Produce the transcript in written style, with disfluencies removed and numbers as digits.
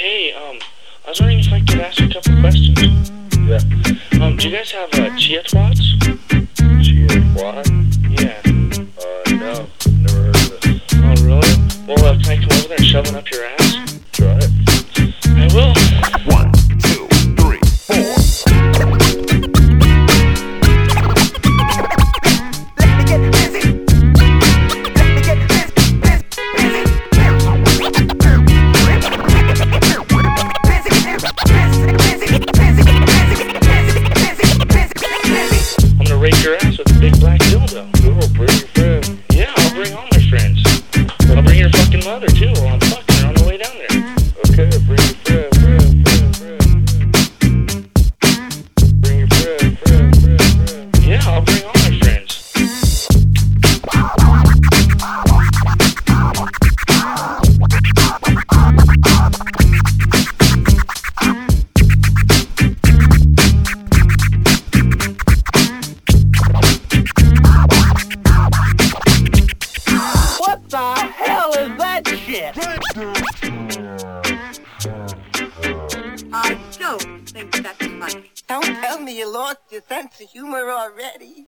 Hey, I was wondering if I could ask a couple questions. Yeah. Do you guys have chia twats? Chia twat? Yeah. No. Never heard of it. Oh, really? Well, can I come over there and shove it up your ass? Try it. I will. 1, 2, 3, 4. I'm gonna rape your ass with a big black dildo. Cool, bring your friend. Yeah, I'll bring all my friends. I'll bring your fucking mother, too, while I'm fucking her on the way down there. Okay, bring your friend. Bring your friend. Yeah, I'll bring all my friends. What the hell is that shit? I don't think that's funny. Don't tell me you lost your sense of humor already.